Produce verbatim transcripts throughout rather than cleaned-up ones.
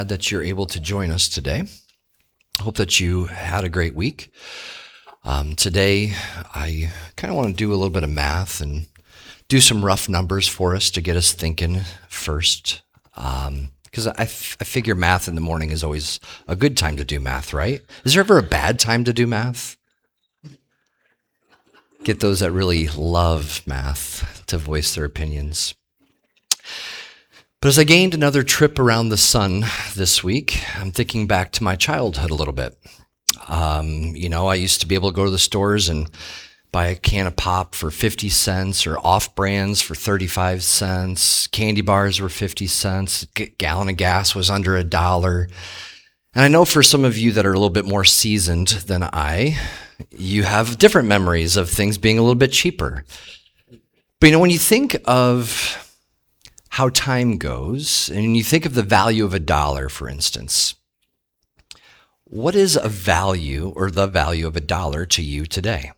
Glad that you're able to join us today. Hope that you had a great week. Um, today, I kind of want to do a little bit of math and do some rough numbers for us to get us thinking first. Because um, I, f- I figure math in the morning is always a good time to do math, right? Is there ever a bad time to do math? Get those that really love math to voice their opinions. But as I gained another trip around the sun this week, I'm thinking back to my childhood a little bit. Um, you know, I used to be able to go to the stores and buy a can of pop for fifty cents or off-brands for thirty-five cents. Candy bars were fifty cents. A gallon of gas was under a dollar. And I know for some of you that are a little bit more seasoned than I, you have different memories of things being a little bit cheaper. But you know, when you think of how time goes, and you think of the value of a dollar, for instance, what is a value or the value of a dollar to you today?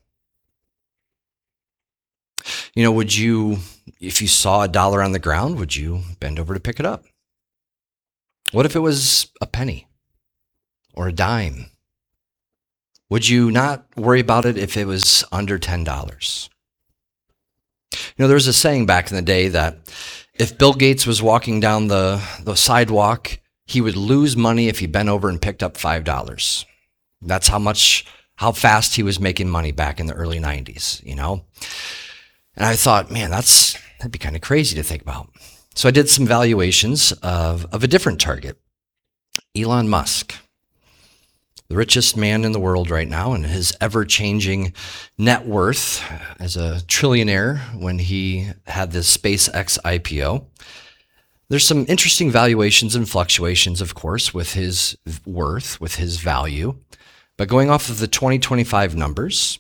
You know, would you, if you saw a dollar on the ground, would you bend over to pick it up? What if it was a penny or a dime? Would you not worry about it if it was under ten dollars? You know, there was a saying back in the day that if Bill Gates was walking down the, the sidewalk, he would lose money if he bent over and picked up five dollars. That's how much, how fast he was making money back in the early nineties, you know? And I thought, man, that's, that'd be kind of crazy to think about. So I did some valuations of, of a different target, Elon Musk, the richest man in the world right now, and his ever-changing net worth as a trillionaire when he had this SpaceX I P O. There's some interesting valuations and fluctuations, of course, with his worth, with his value. But going off of the twenty twenty-five numbers,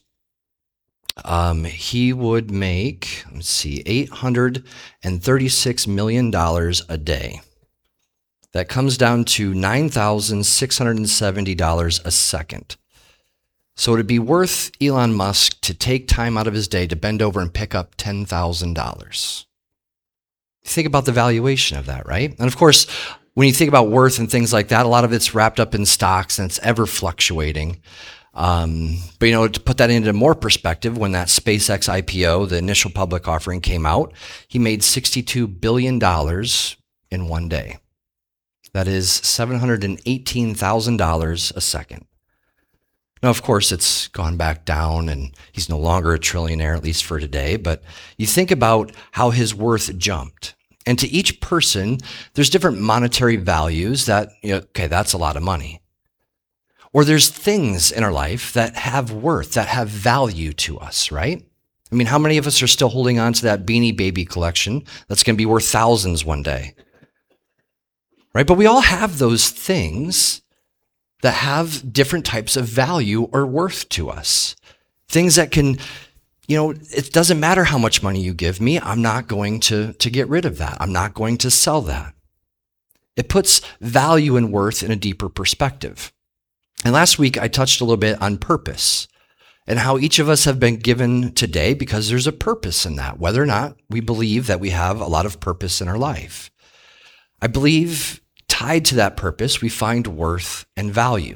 um, he would make, let's see, eight hundred thirty-six million dollars a day. That comes down to nine thousand six hundred seventy dollars a second. So it'd be worth Elon Musk to take time out of his day to bend over and pick up ten thousand dollars. Think about the valuation of that, right? And of course, when you think about worth and things like that, a lot of it's wrapped up in stocks and it's ever fluctuating. Um, but, you know, to put that into more perspective, when that SpaceX I P O, the initial public offering, came out, he made sixty-two billion dollars in one day. That is seven hundred eighteen thousand dollars a second. Now, of course, it's gone back down and he's no longer a trillionaire, at least for today, but you think about how his worth jumped. And to each person, there's different monetary values that, you know, okay, that's a lot of money. Or there's things in our life that have worth, that have value to us, right? I mean, how many of us are still holding on to that Beanie Baby collection that's going to be worth thousands one day? Right? But we all have those things that have different types of value or worth to us. Things that can, you know, it doesn't matter how much money you give me, I'm not going to, to get rid of that. I'm not going to sell that. It puts value and worth in a deeper perspective. And last week, I touched a little bit on purpose and how each of us have been given today because there's a purpose in that, whether or not we believe that we have a lot of purpose in our life. I believe tied to that purpose, we find worth and value.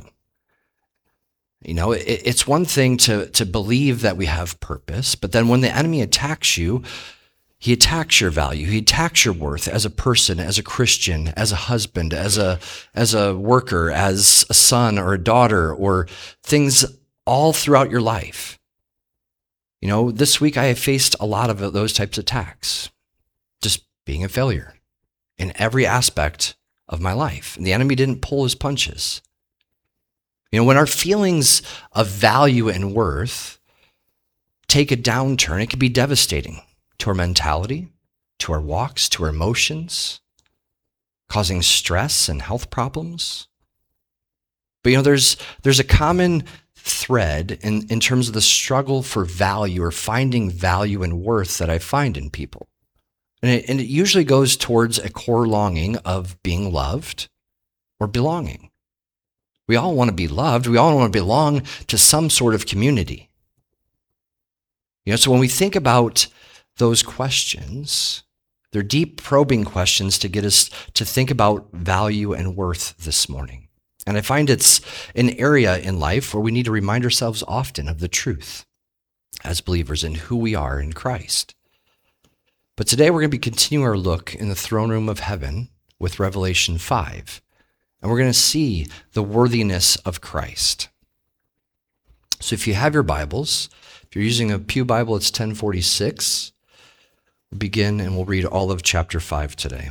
You know, it, it's one thing to, to believe that we have purpose, but then when the enemy attacks you, he attacks your value. He attacks your worth as a person, as a Christian, as a husband, as a, as a worker, as a son or a daughter, or things all throughout your life. You know, this week I faced a lot of those types of attacks, just being a failure in every aspect of my life. And the enemy didn't pull his punches. You know, when our feelings of value and worth take a downturn, it can be devastating to our mentality, to our walks, to our emotions, causing stress and health problems. But, you know, there's there's a common thread in, in terms of the struggle for value or finding value and worth that I find in people. And it, and it usually goes towards a core longing of being loved or belonging. We all want to be loved. We all want to belong to some sort of community. You know, so when we think about those questions, They're deep, probing questions to get us to think about value and worth this morning. And I find it's an area in life where we need to remind ourselves often of the truth as believers in who we are in Christ. But today we're going to be continuing our look in the throne room of heaven with Revelation five. And we're going to see the worthiness of Christ. So if you have your Bibles, if you're using a Pew Bible, it's ten forty-six. We'll begin and we'll read all of chapter five today.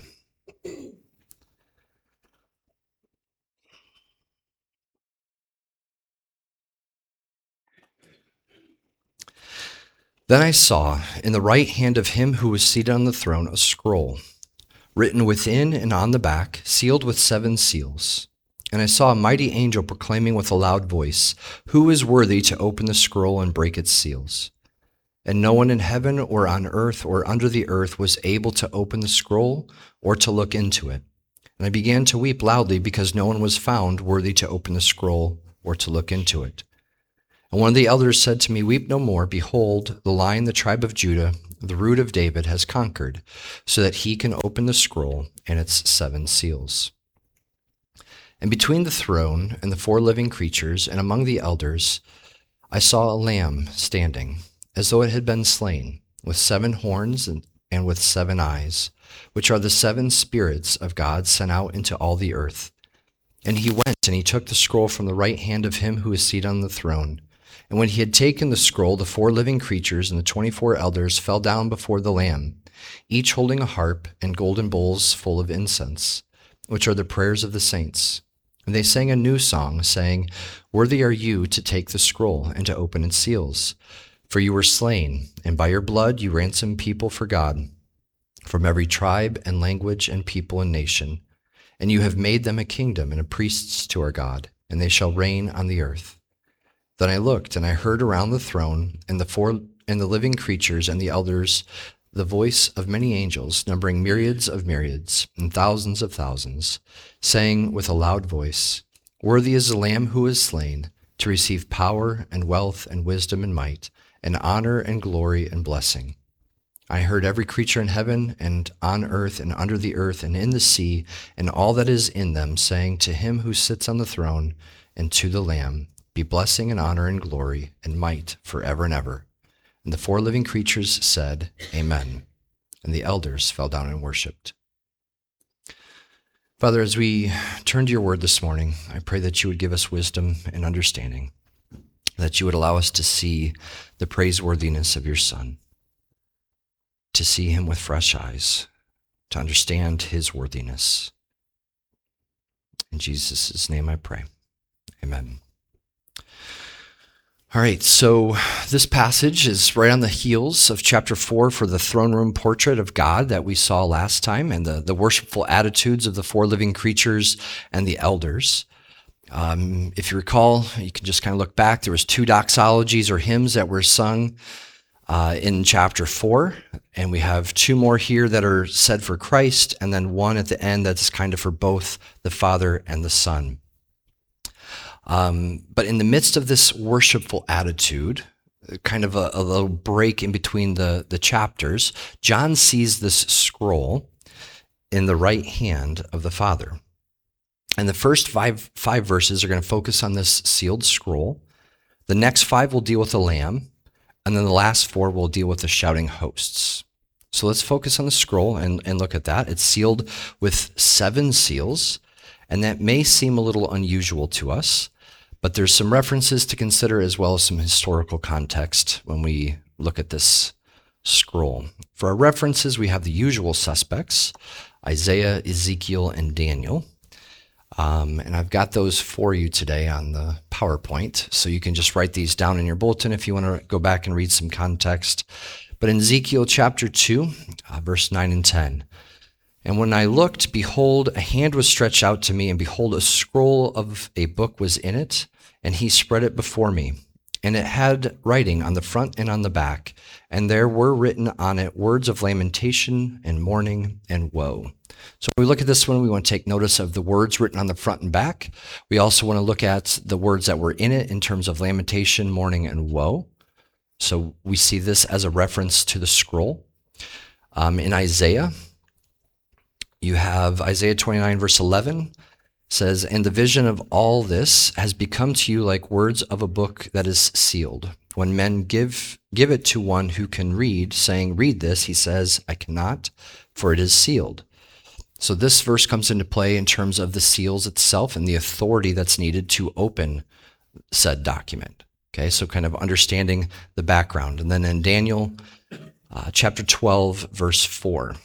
Then I saw in the right hand of him who was seated on the throne a scroll, written within and on the back, sealed with seven seals. And I saw a mighty angel proclaiming with a loud voice, "Who is worthy to open the scroll and break its seals?" And no one in heaven or on earth or under the earth was able to open the scroll or to look into it. And I began to weep loudly because no one was found worthy to open the scroll or to look into it. And one of the elders said to me, "Weep no more. Behold, the Lion, the tribe of Judah, the root of David, has conquered, so that he can open the scroll and its seven seals." And between the throne and the four living creatures and among the elders, I saw a lamb standing, as though it had been slain, with seven horns and, and with seven eyes, which are the seven spirits of God sent out into all the earth. And he went and he took the scroll from the right hand of him who is seated on the throne. And when he had taken the scroll, the four living creatures and the twenty-four elders fell down before the Lamb, each holding a harp and golden bowls full of incense, which are the prayers of the saints. And they sang a new song, saying, "Worthy are you to take the scroll and to open its seals. For you were slain, and by your blood you ransomed people for God, from every tribe and language and people and nation. And you have made them a kingdom and a priests to our God, and they shall reign on the earth." Then I looked, and I heard around the throne and the four and the living creatures and the elders the voice of many angels, numbering myriads of myriads and thousands of thousands, saying with a loud voice, "Worthy is the Lamb who is slain to receive power and wealth and wisdom and might and honor and glory and blessing." I heard every creature in heaven and on earth and under the earth and in the sea and all that is in them, saying to him who sits on the throne and to the Lamb, "Be blessing and honor and glory and might forever and ever." And the four living creatures said, "Amen." And the elders fell down and worshiped. Father, as we turn to your word this morning, I pray that you would give us wisdom and understanding, that you would allow us to see the praiseworthiness of your Son, to see him with fresh eyes, to understand his worthiness. In Jesus' name I pray. Amen. All right, so this passage is right on the heels of chapter four for the throne room portrait of God that we saw last time, and the, the worshipful attitudes of the four living creatures and the elders. Um, if you recall, you can just kind of look back. There was two doxologies or hymns that were sung uh, in chapter four, and we have two more here that are said for Christ, and then one at the end that's kind of for both the Father and the Son. Um, but in the midst of this worshipful attitude, kind of a, a little break in between the, the chapters, John sees this scroll in the right hand of the Father. And the first five, five verses are going to focus on this sealed scroll. The next five will deal with the Lamb, and then the last four will deal with the shouting hosts. So let's focus on the scroll and, and look at that. It's sealed with seven seals, and that may seem a little unusual to us, but there's some references to consider as well as some historical context when we look at this scroll. For our references, we have the usual suspects, Isaiah, Ezekiel, and Daniel. Um, and I've got those for you today on the PowerPoint, so you can just write these down in your bulletin if you want to go back and read some context. But in Ezekiel chapter two, uh, verse nine and ten, "And when I looked, behold, a hand was stretched out to me, and behold, a scroll of a book was in it, and he spread it before me. And it had writing on the front and on the back, and there were written on it words of lamentation and mourning and woe." So when we look at this one, we want to take notice of the words written on the front and back. We also want to look at the words that were in it in terms of lamentation, mourning, and woe. So we see this as a reference to the scroll. Um, in Isaiah, You have Isaiah twenty-nine, verse eleven says, "And the vision of all this has become to you like words of a book that is sealed. When men give give it to one who can read, saying, 'Read this,' he says, 'I cannot, for it is sealed.'" So this verse comes into play in terms of the seals itself and the authority that's needed to open said document. Okay, so kind of understanding the background. And then in Daniel uh, chapter twelve, verse four,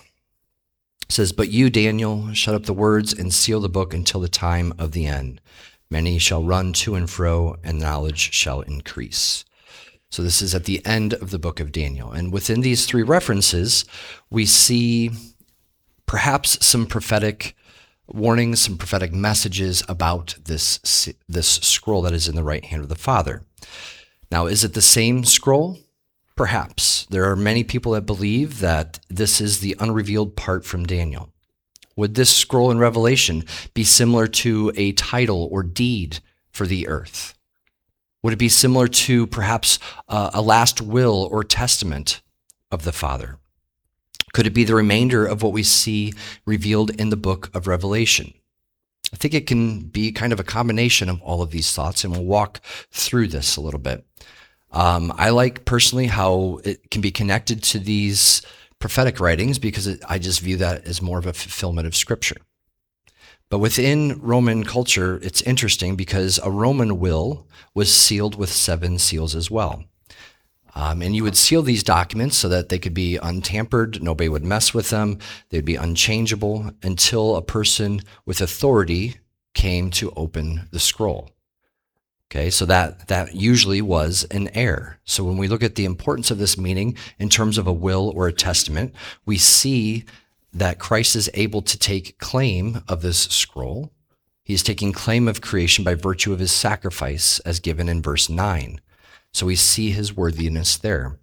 it says, "But you, Daniel, shut up the words and seal the book until the time of the end. Many shall run to and fro, and knowledge shall increase." So this is at the end of the book of Daniel. And within these three references, we see perhaps some prophetic warnings, some prophetic messages about this, this scroll that is in the right hand of the Father. Now, is it the same scroll? Perhaps. There are many people that believe that this is the unrevealed part from Daniel. Would this scroll in Revelation be similar to a title or deed for the earth? Would it be similar to perhaps uh, a last will or testament of the Father? Could it be the remainder of what we see revealed in the book of Revelation? I think it can be kind of a combination of all of these thoughts, and we'll walk through this a little bit. Um, I like personally how it can be connected to these prophetic writings because it, I just view that as more of a fulfillment of Scripture. But within Roman culture, it's interesting because a Roman will was sealed with seven seals as well. Um, and you would seal these documents so that they could be untampered, nobody would mess with them, they'd be unchangeable until a person with authority came to open the scroll. Okay, so that, that usually was an heir. So when we look at the importance of this meaning in terms of a will or a testament, we see that Christ is able to take claim of this scroll. He's taking claim of creation by virtue of his sacrifice as given in verse nine. So we see his worthiness there.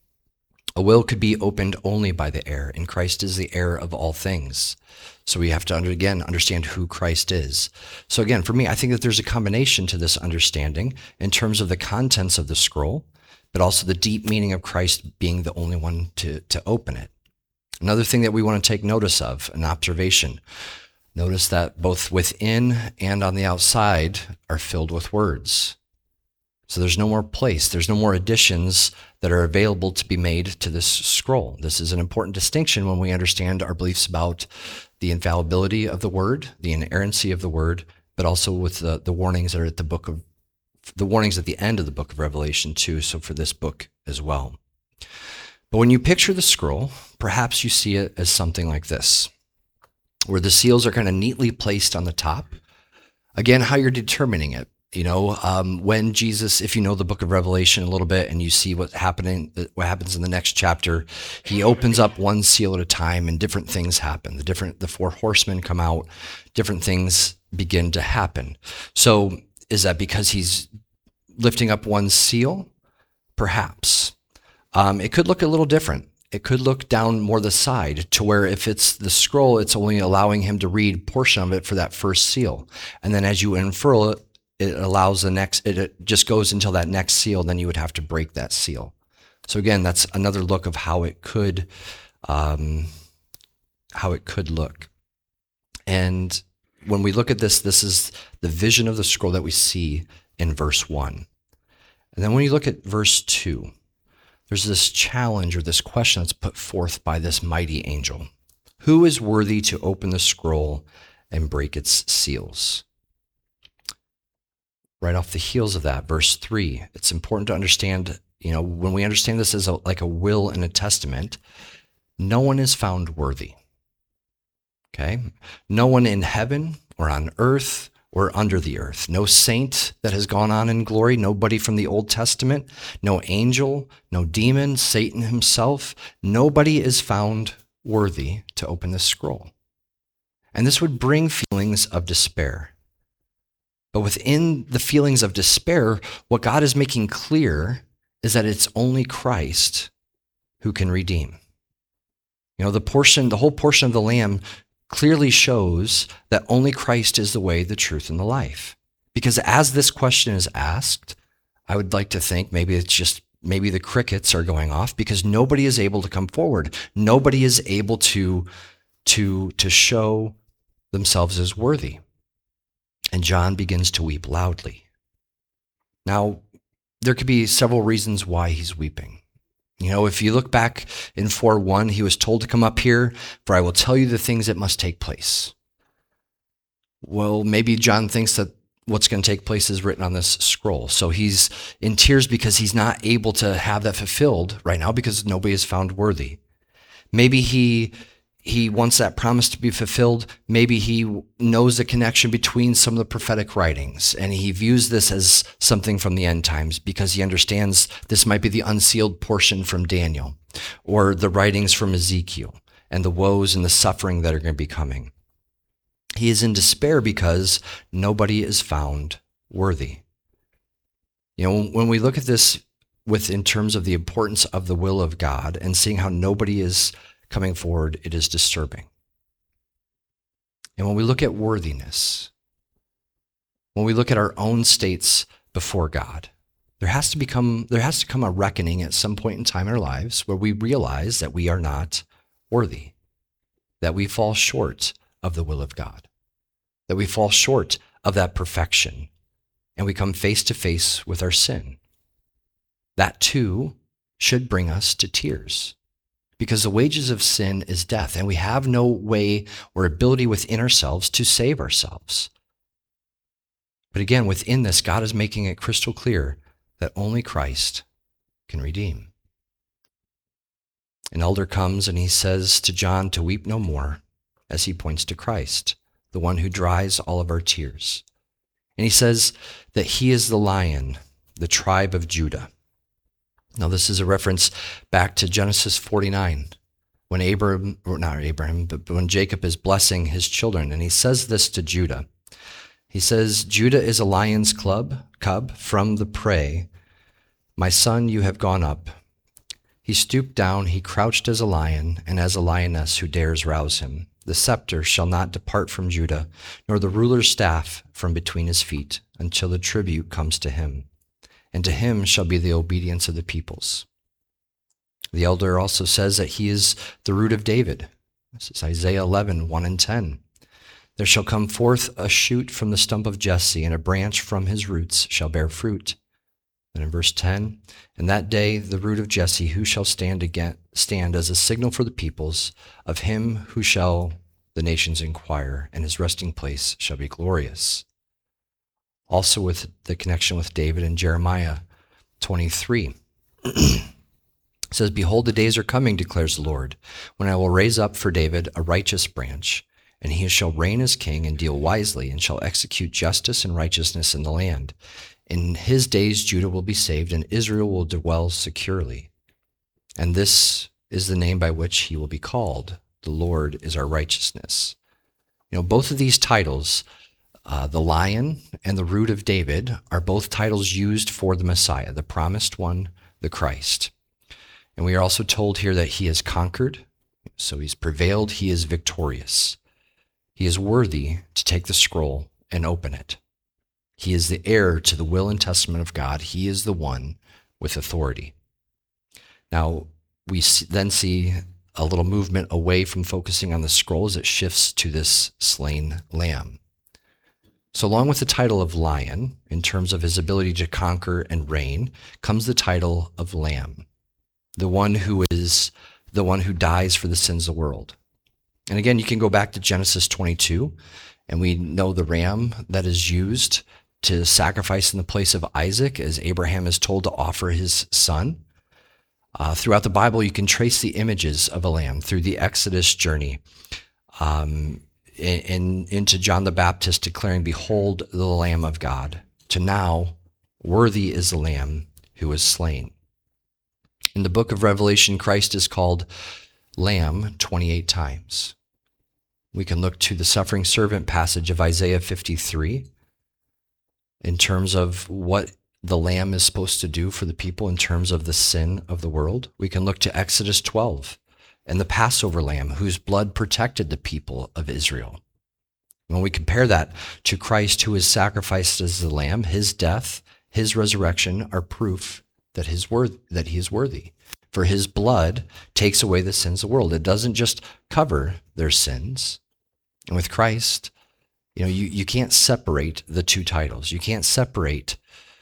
A will could be opened only by the heir, and Christ is the heir of all things. So we have to, under, again, understand who Christ is. So again, for me, I think that there's a combination to this understanding in terms of the contents of the scroll, but also the deep meaning of Christ being the only one to, to open it. Another thing that we want to take notice of, an observation. Notice that both within and on the outside are filled with words. So there's no more place, there's no more additions that are available to be made to this scroll. This is an important distinction when we understand our beliefs about the infallibility of the word, the inerrancy of the word, but also with the, the warnings that are at the book of, the warnings at the end of the book of Revelation too, so for this book as well. But when you picture the scroll, perhaps you see it as something like this, where the seals are kind of neatly placed on the top. Again, how you're determining it. You know, um, when Jesus, if you know the book of Revelation a little bit and you see what's happening, what happens in the next chapter, he opens up one seal at a time and different things happen. The different, the four horsemen come out, different things begin to happen. So is that because he's lifting up one seal? Perhaps. Um, it could look a little different. It could look down more the side to where if it's the scroll, it's only allowing him to read a portion of it for that first seal. And then as you unfurl it, it allows the next, it, it just goes until that next seal, then you would have to break that seal. So again, that's another look of how it could, um, how it could look. And when we look at this, this is the vision of the scroll that we see in verse one. And then when you look at verse two, there's this challenge or this question that's put forth by this mighty angel. Who is worthy to open the scroll and break its seals? Right off the heels of that, verse three, it's important to understand, you know, when we understand this as a, like a will and a testament, no one is found worthy. Okay? No one in heaven or on earth or under the earth. No saint that has gone on in glory, nobody from the Old Testament, no angel, no demon, Satan himself. Nobody is found worthy to open this scroll. And this would bring feelings of despair. But within the feelings of despair, what God is making clear is that it's only Christ who can redeem. You know, the portion, the whole portion of the Lamb clearly shows that only Christ is the way, the truth, and the life. Because as this question is asked, I would like to think maybe it's just, maybe the crickets are going off because nobody is able to come forward. Nobody is able to to, to show themselves as worthy. And John begins to weep loudly. Now, there could be several reasons why he's weeping. You know, if you look back in four one, he was told to come up here, for I will tell you the things that must take place. Well, maybe John thinks that what's going to take place is written on this scroll. So he's in tears because he's not able to have that fulfilled right now because nobody is found worthy. Maybe he he wants that promise to be fulfilled. Maybe he knows the connection between some of the prophetic writings, and he views this as something from the end times because he understands this might be the unsealed portion from Daniel or the writings from Ezekiel and the woes and the suffering that are going to be coming. He is in despair because nobody is found worthy. You know, when we look at this with in terms of the importance of the will of God and seeing how nobody is coming forward, it is disturbing. And when we look at worthiness, when we look at our own states before God, there has to become there has to come a reckoning at some point in time in our lives where we realize that we are not worthy, that we fall short of the will of God, that we fall short of that perfection, and we come face to face with our sin. That too should bring us to tears, because the wages of sin is death, and we have no way or ability within ourselves to save ourselves. But again, within this, God is making it crystal clear that only Christ can redeem. An elder comes and he says to John to weep no more, as he points to Christ, the one who dries all of our tears. And he says that he is the Lion, the tribe of Judah. Now, this is a reference back to Genesis forty-nine, when Abraham, or not Abraham, but when Jacob is blessing his children, and he says this to Judah. He says, Judah is a lion's club, cub from the prey. My son, you have gone up. He stooped down, he crouched as a lion, and as a lioness who dares rouse him. The scepter shall not depart from Judah, nor the ruler's staff from between his feet, until the tribute comes to him. And to him shall be the obedience of the peoples. The elder also says that he is the root of David. This is Isaiah eleven, one and ten. There shall come forth a shoot from the stump of Jesse, and a branch from his roots shall bear fruit. And in verse ten, in that day the root of Jesse, who shall stand again, stand as a signal for the peoples, of him who shall the nations inquire, and his resting place shall be glorious. Also with the connection with David in Jeremiah twenty-three. It says, behold, the days are coming, declares the Lord, when I will raise up for David a righteous branch, and he shall reign as king and deal wisely, and shall execute justice and righteousness in the land. In his days Judah will be saved, and Israel will dwell securely. And this is the name by which he will be called. The Lord is our righteousness. You know, both of these titles, uh, the Lion and the Root of David, are both titles used for the Messiah, the promised one, the Christ. And we are also told here that he has conquered, so he's prevailed, he is victorious. He is worthy to take the scroll and open it. He is the heir to the will and testament of God. He is the one with authority. Now, we then see a little movement away from focusing on the scroll as it shifts to this slain lamb. So along with the title of lion, in terms of his ability to conquer and reign, comes the title of lamb, the one who is the one who dies for the sins of the world. And again, you can go back to Genesis twenty-two, and we know the ram that is used to sacrifice in the place of Isaac, as Abraham is told to offer his son. Uh, throughout the Bible, you can trace the images of a lamb through the Exodus journey, um, in, in, into John the Baptist declaring, behold, the Lamb of God, to now, worthy is the Lamb who was slain. In the book of Revelation, Christ is called Lamb twenty-eight times. We can look to the suffering servant passage of Isaiah fifty-three in terms of what the Lamb is supposed to do for the people in terms of the sin of the world. We can look to Exodus twelve and the Passover Lamb, whose blood protected the people of Israel. When we compare that to Christ, who is sacrificed as the Lamb, his death, his resurrection are proof that his worth, that he is worthy. For his blood takes away the sins of the world. It doesn't just cover their sins. And with Christ, you know, you, you can't separate the two titles. You can't separate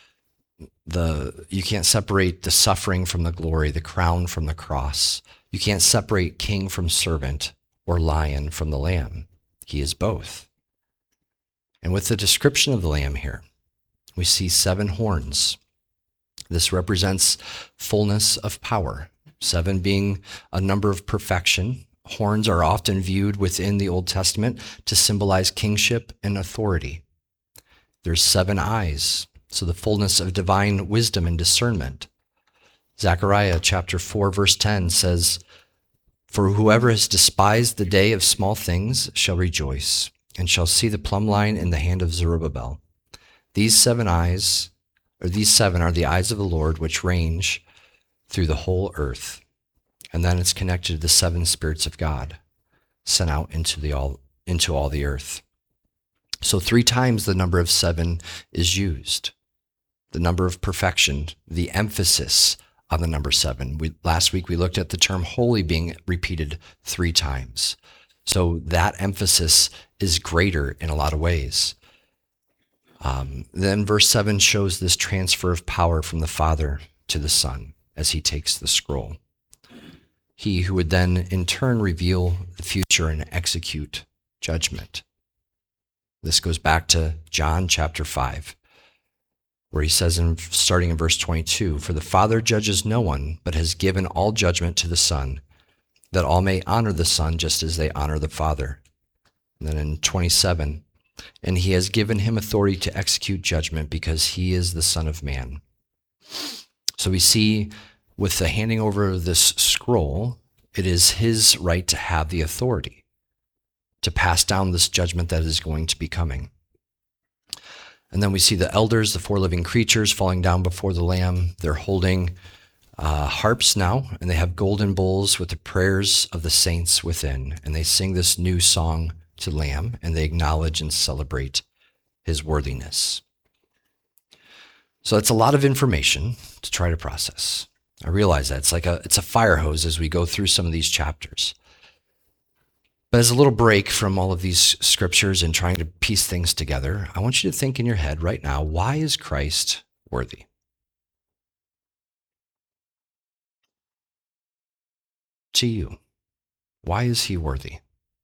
the you can't separate the suffering from the glory, the crown from the cross. You can't separate king from servant or lion from the lamb. He is both. And with the description of the lamb here, we see seven horns. This represents fullness of power, seven being a number of perfection. Horns are often viewed within the Old Testament to symbolize kingship and authority. There's seven eyes, so the fullness of divine wisdom and discernment. Zechariah chapter four, verse ten says, "For whoever has despised the day of small things shall rejoice, and shall see the plumb line in the hand of Zerubbabel. These seven eyes, or these seven are the eyes of the Lord, which range through the whole earth." And then it's connected to the seven spirits of God sent out into the all into all the earth. So three times the number of seven is used. The number of perfection, the emphasis on the number seven. We, last week we looked at the term holy being repeated three times. So that emphasis is greater in a lot of ways. Um, then verse seven shows this transfer of power from the Father to the Son as he takes the scroll. He who would then in turn reveal the future and execute judgment. This goes back to John chapter five, where he says, in, starting in verse twenty-two, "For the Father judges no one, but has given all judgment to the Son, that all may honor the Son just as they honor the Father." And then in twenty-seven, "And he has given him authority to execute judgment because he is the Son of Man." So we see with the handing over of this scroll, it is his right to have the authority to pass down this judgment that is going to be coming. And then we see the elders, the four living creatures, falling down before the Lamb. They're holding uh, harps now, and they have golden bowls with the prayers of the saints within. And they sing this new song to the Lamb, and they acknowledge and celebrate his worthiness. So it's a lot of information to try to process. I realize that. It's like a, it's a fire hose as we go through some of these chapters. But as a little break from all of these scriptures and trying to piece things together, I want you to think in your head right now, why is Christ worthy? To you, why is he worthy?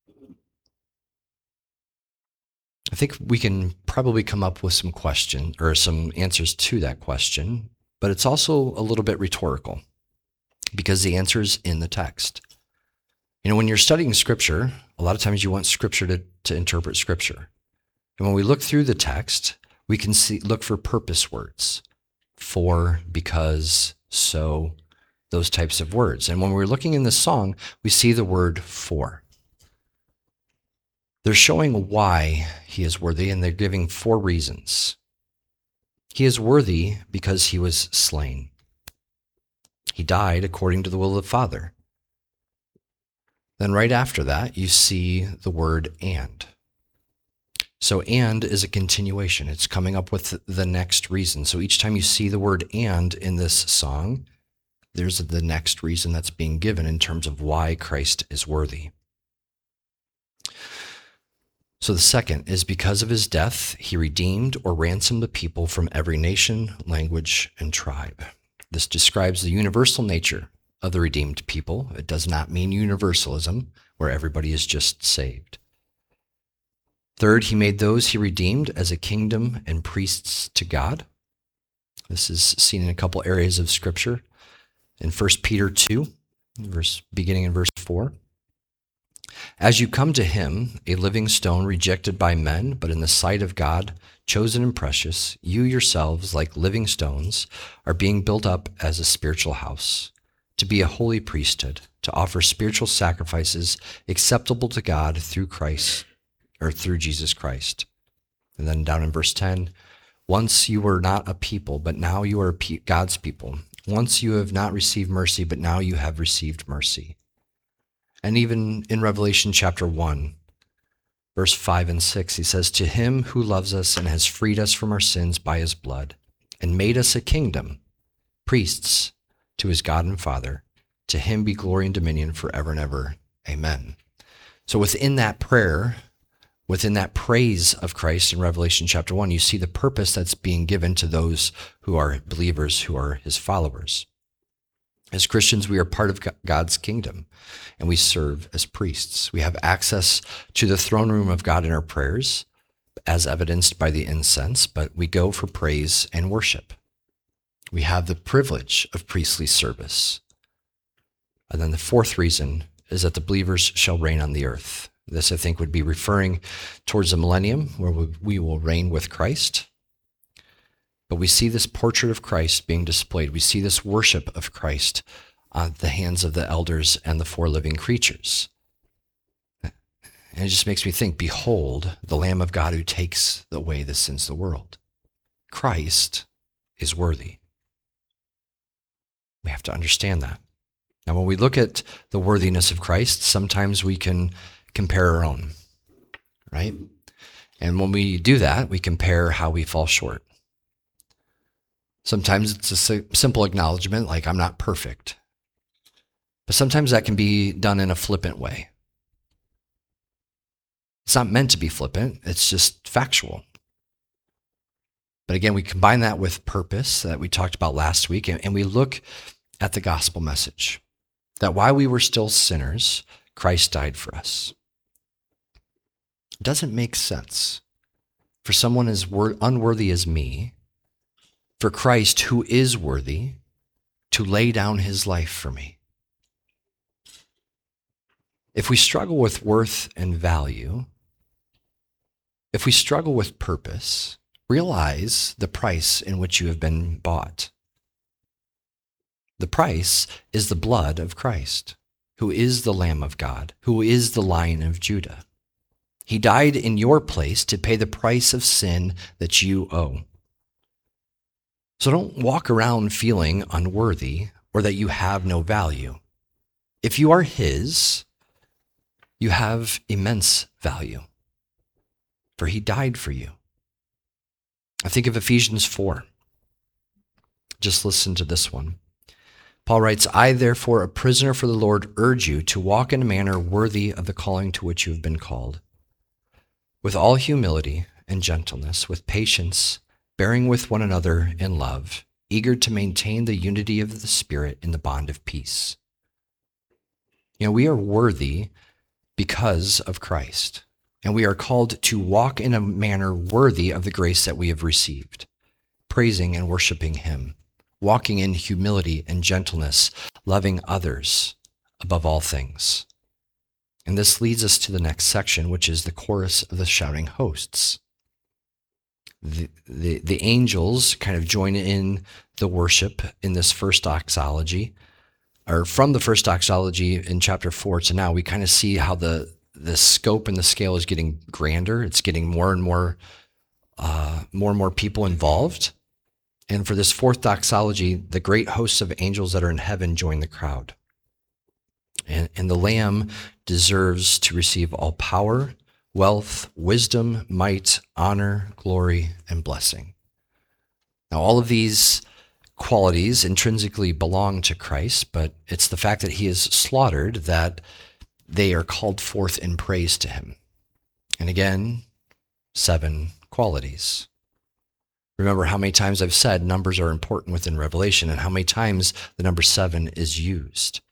I think we can probably come up with some question or some answers to that question, but it's also a little bit rhetorical because the answer is in the text. You know, when you're studying scripture, a lot of times you want scripture to, to interpret scripture. And when we look through the text, we can see look for purpose words, for, because, so, those types of words. And when we're looking in this song, we see the word for. They're showing why he is worthy, and they're giving four reasons. He is worthy because he was slain. He died according to the will of the Father. Then right after that, you see the word and. So and is a continuation. It's coming up with the next reason. So each time you see the word and in this song, there's the next reason that's being given in terms of why Christ is worthy. So the second is because of his death, he redeemed or ransomed the people from every nation, language, and tribe. This describes the universal nature of the redeemed people. It does not mean universalism, where everybody is just saved. Third, he made those he redeemed as a kingdom and priests to God. This is seen in a couple areas of Scripture. In First Peter two, verse, beginning in verse four. As you come to him, a living stone rejected by men, but in the sight of God, chosen and precious, you yourselves, like living stones, are being built up as a spiritual house, to be a holy priesthood, to offer spiritual sacrifices acceptable to God through Christ, or through Jesus Christ. And then down in verse ten, once you were not a people, but now you are God's people. Once you have not received mercy, but now you have received mercy. And even in Revelation chapter one, verse five and six, he says, to him who loves us and has freed us from our sins by his blood and made us a kingdom, priests to his God and Father, to him be glory and dominion forever and ever. Amen. So within that prayer, within that praise of Christ in Revelation chapter one, you see the purpose that's being given to those who are believers, who are his followers. As Christians, we are part of God's kingdom, and we serve as priests. We have access to the throne room of God in our prayers, as evidenced by the incense, but we go for praise and worship. We have the privilege of priestly service. And then the fourth reason is that the believers shall reign on the earth. This, I think, would be referring towards the millennium, where we will reign with Christ. But we see this portrait of Christ being displayed. We see this worship of Christ on the hands of the elders and the four living creatures. And it just makes me think, behold, the Lamb of God who takes away the sins of the world. Christ is worthy. We have to understand that. Now, when we look at the worthiness of Christ, sometimes we can compare our own, right? And when we do that, we compare how we fall short. Sometimes it's a simple acknowledgement, like I'm not perfect. But sometimes that can be done in a flippant way. It's not meant to be flippant, it's just factual. But again, we combine that with purpose that we talked about last week, and, and we look at the gospel message, that while we were still sinners, Christ died for us. It doesn't make sense for someone as wor- unworthy as me, for Christ, who is worthy, to lay down his life for me. If we struggle with worth and value, if we struggle with purpose, realize the price in which you have been bought. The price is the blood of Christ, who is the Lamb of God, who is the Lion of Judah. He died in your place to pay the price of sin that you owe. So don't walk around feeling unworthy or that you have no value. If you are his, you have immense value, for he died for you. I think of Ephesians four. Just listen to this one. Paul writes, I, therefore, a prisoner for the Lord, urge you to walk in a manner worthy of the calling to which you have been called, with all humility and gentleness, with patience, bearing with one another in love, eager to maintain the unity of the Spirit in the bond of peace. You know, we are worthy because of Christ, and we are called to walk in a manner worthy of the grace that we have received, praising and worshiping him, walking in humility and gentleness, loving others above all things. And this leads us to the next section, which is the chorus of the shouting hosts. The, the, the angels kind of join in the worship in this first doxology, or from the first doxology in chapter four to now, we kind of see how the, the scope and the scale is getting grander. It's getting more and more, uh, more and more people involved. And for this fourth doxology, the great hosts of angels that are in heaven join the crowd. And, and the Lamb deserves to receive all power, wealth, wisdom, might, honor, glory, and blessing. Now, all of these qualities intrinsically belong to Christ, but it's the fact that he is slaughtered that they are called forth in praise to him. And again, seven qualities. Remember how many times I've said numbers are important within Revelation and how many times the number seven is used.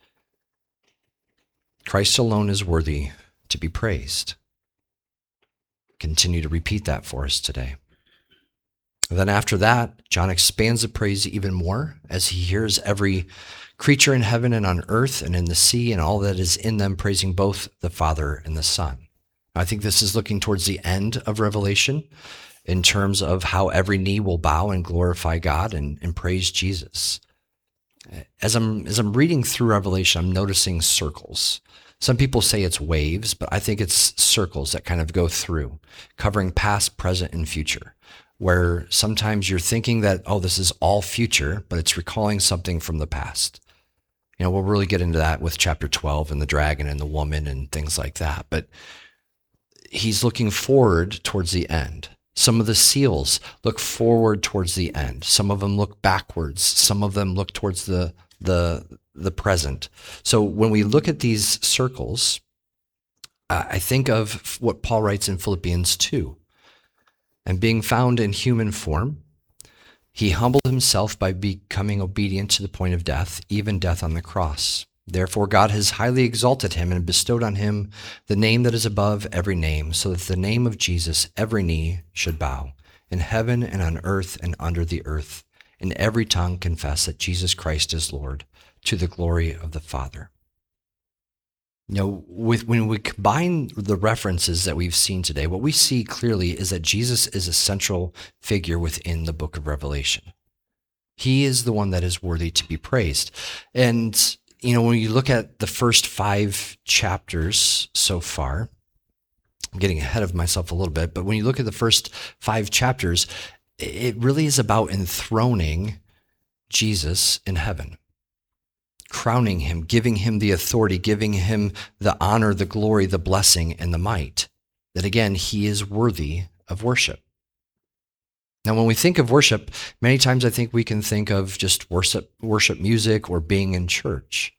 Christ alone is worthy to be praised. Continue to repeat that for us today. And then after that, John expands the praise even more as he hears every creature in heaven and on earth and in the sea and all that is in them praising both the Father and the Son. I think this is looking towards the end of Revelation in terms of how every knee will bow and glorify God and, and praise Jesus. As I'm, as I'm reading through Revelation, I'm noticing circles. Some people say it's waves, but I think it's circles that kind of go through, covering past, present, and future, where sometimes you're thinking that, oh, this is all future, but it's recalling something from the past. You know, we'll really get into that with chapter twelve and the dragon and the woman and things like that. But he's looking forward towards the end. Some of the seals look forward towards the end. Some of them look backwards. Some of them look towards the the the present. So when we look at these circles, I think of what Paul writes in Philippians two. And being found in human form, he humbled himself by becoming obedient to the point of death, even death on the cross. Therefore, God has highly exalted him and bestowed on him the name that is above every name, so that the name of Jesus every knee should bow, in heaven and on earth and under the earth, and every tongue confess that Jesus Christ is Lord, to the glory of the Father. You know, with, when we combine the references that we've seen today, what we see clearly is that Jesus is a central figure within the book of Revelation. He is the one that is worthy to be praised. And, you know, when you look at the first five chapters so far, I'm getting ahead of myself a little bit, but when you look at the first five chapters, it really is about enthroning Jesus in heaven, crowning him, giving him the authority, giving him the honor, the glory, the blessing, and the might, that again, he is worthy of worship. Now, when we think of worship, many times I think we can think of just worship, worship music or being in church.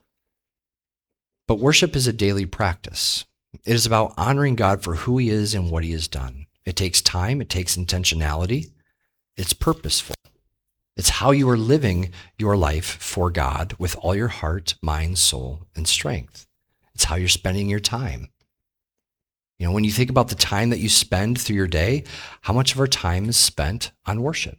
But worship is a daily practice. It is about honoring God for who he is and what he has done. It takes time, it takes intentionality, it's purposeful. It's how you are living your life for God with all your heart, mind, soul, and strength. It's how you're spending your time. You know, when you think about the time that you spend through your day, how much of our time is spent on worship?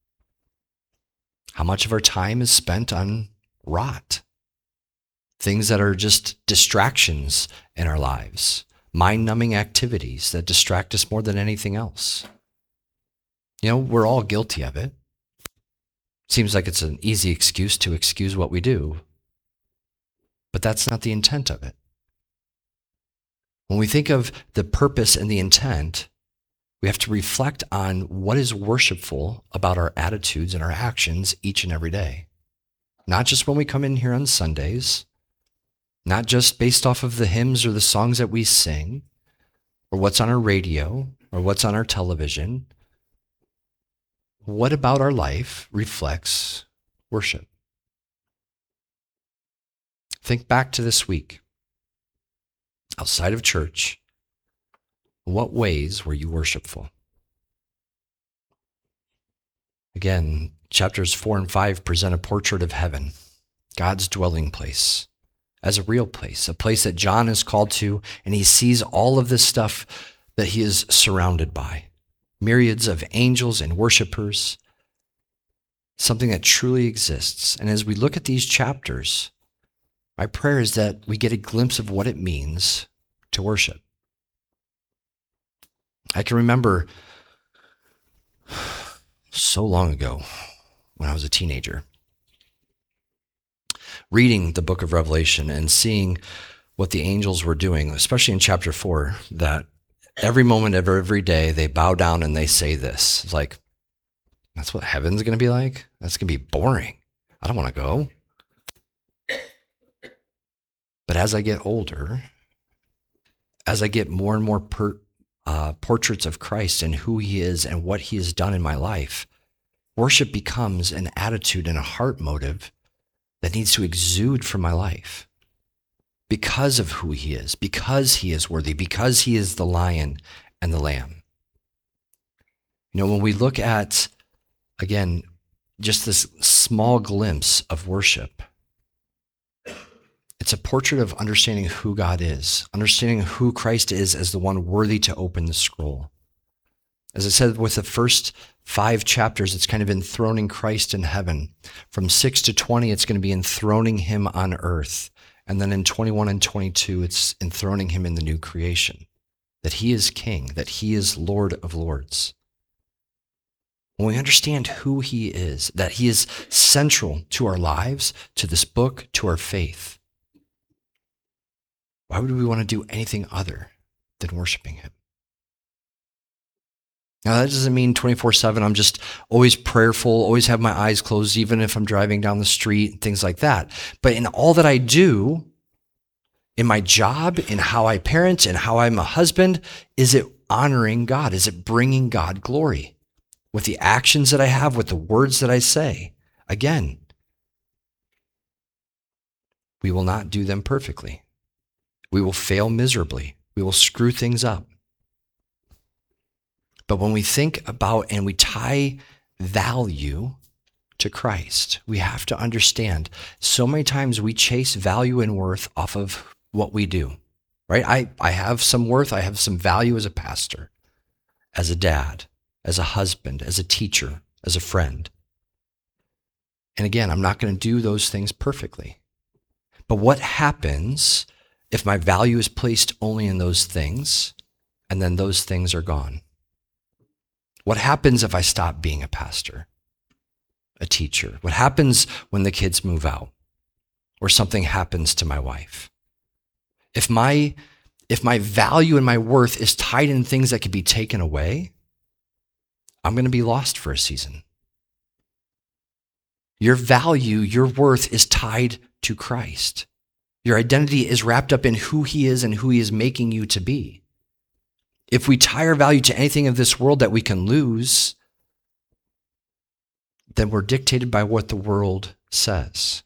How much of our time is spent on rot? Things that are just distractions in our lives, mind-numbing activities that distract us more than anything else. You know, we're all guilty of it. Seems like it's an easy excuse to excuse what we do, but that's not the intent of it. When we think of the purpose and the intent, we have to reflect on what is worshipful about our attitudes and our actions each and every day. Not just when we come in here on Sundays, not just based off of the hymns or the songs that we sing, or what's on our radio, or what's on our television. What about our life reflects worship? Think back to this week. Outside of church, what ways were you worshipful? Again, chapters four and five present a portrait of heaven, God's dwelling place, as a real place, a place that John is called to, and he sees all of this stuff that he is surrounded by. Myriads of angels and worshipers, something that truly exists. And as we look at these chapters, my prayer is that we get a glimpse of what it means to worship. I can remember so long ago when I was a teenager, reading the book of Revelation and seeing what the angels were doing, especially in chapter four, that every moment of every day, they bow down and they say this. It's like, that's what heaven's going to be like? That's going to be boring. I don't want to go. But as I get older, as I get more and more per, uh, portraits of Christ and who he is and what he has done in my life, worship becomes an attitude and a heart motive that needs to exude from my life. Because of who he is, because he is worthy, because he is the lion and the lamb. You know, when we look at, again, just this small glimpse of worship, it's a portrait of understanding who God is, understanding who Christ is as the one worthy to open the scroll. As I said, with the first five chapters, it's kind of enthroning Christ in heaven. From six to twenty, it's going to be enthroning him on earth. And then in twenty-one and twenty-two, it's enthroning him in the new creation, that he is king, that he is Lord of lords. When we understand who he is, that he is central to our lives, to this book, to our faith, why would we want to do anything other than worshiping him? Now, that doesn't mean twenty-four seven, I'm just always prayerful, always have my eyes closed, even if I'm driving down the street, things like that. But in all that I do, in my job, in how I parent, and how I'm a husband, is it honoring God? Is it bringing God glory? With the actions that I have, with the words that I say? Again, we will not do them perfectly. We will fail miserably. We will screw things up. But when we think about and we tie value to Christ, we have to understand so many times we chase value and worth off of what we do, right? I, I have some worth. I have some value as a pastor, as a dad, as a husband, as a teacher, as a friend. And again, I'm not going to do those things perfectly. But what happens if my value is placed only in those things and then those things are gone? What happens if I stop being a pastor, a teacher? What happens when the kids move out or something happens to my wife? If my, if my value and my worth is tied in things that could be taken away, I'm going to be lost for a season. Your value, your worth is tied to Christ. Your identity is wrapped up in who he is and who he is making you to be. If we tie our value to anything of this world that we can lose, then we're dictated by what the world says.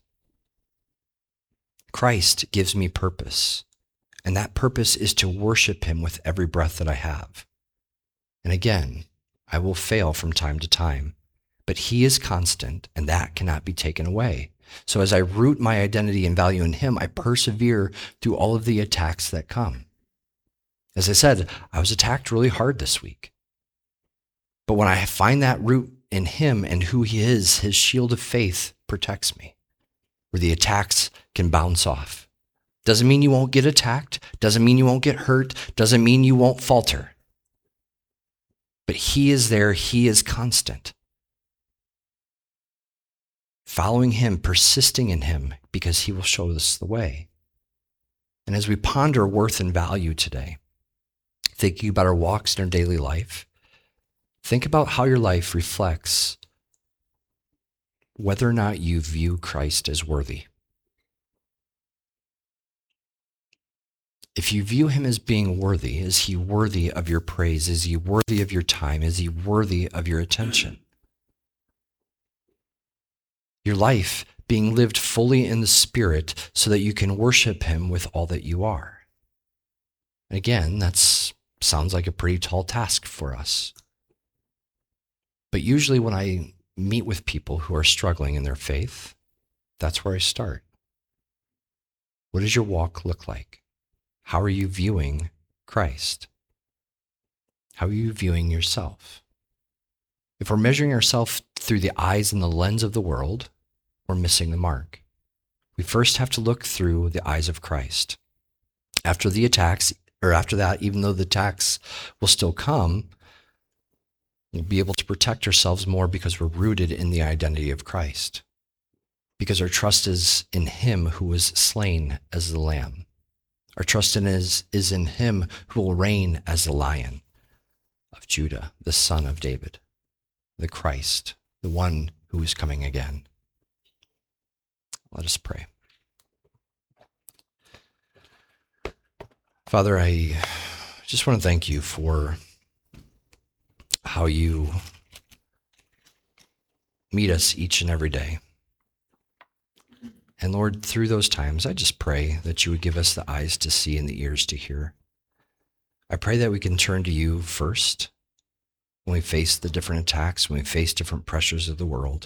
Christ gives me purpose, and that purpose is to worship him with every breath that I have. And again, I will fail from time to time, but he is constant, and that cannot be taken away. So as I root my identity and value in him, I persevere through all of the attacks that come. As I said, I was attacked really hard this week. But when I find that root in him and who he is, his shield of faith protects me, where the attacks can bounce off. Doesn't mean you won't get attacked. Doesn't mean you won't get hurt. Doesn't mean you won't falter. But he is there. He is constant. Following him, persisting in him, because he will show us the way. And as we ponder worth and value today, thinking about our walks in our daily life, think about how your life reflects whether or not you view Christ as worthy. If you view him as being worthy, is he worthy of your praise? Is he worthy of your time? Is he worthy of your attention? Your life being lived fully in the Spirit so that you can worship him with all that you are. And again, that's sounds like a pretty tall task for us. But usually when I meet with people who are struggling in their faith, that's where I start. What does your walk look like? How are you viewing Christ? How are you viewing yourself? If we're measuring ourselves through the eyes and the lens of the world, we're missing the mark. We first have to look through the eyes of Christ. After the attacks, or after that, even though the attacks will still come, we'll be able to protect ourselves more because we're rooted in the identity of Christ. Because our trust is in him who was slain as the lamb. Our trust in is, is in him who will reign as the Lion of Judah, the Son of David, the Christ, the one who is coming again. Let us pray. Father, I just want to thank you for how you meet us each and every day. And Lord, through those times, I just pray that you would give us the eyes to see and the ears to hear. I pray that we can turn to you first when we face the different attacks, when we face different pressures of the world,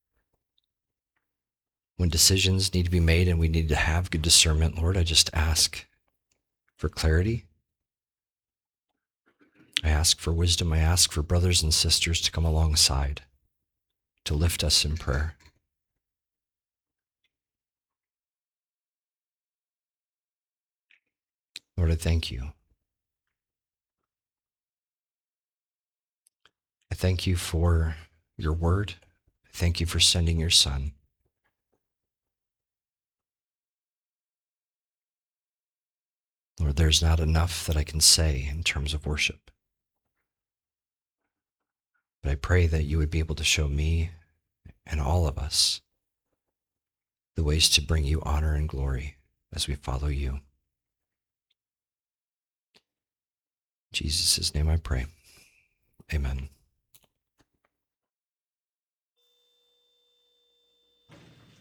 when decisions need to be made and we need to have good discernment. Lord, I just ask for clarity. I ask for wisdom. I ask for brothers and sisters to come alongside, to lift us in prayer. Lord, I thank you. I thank you for your word. I thank you for sending your Son. Lord, there's not enough that I can say in terms of worship. But I pray that you would be able to show me and all of us the ways to bring you honor and glory as we follow you. In Jesus' name I pray. Amen.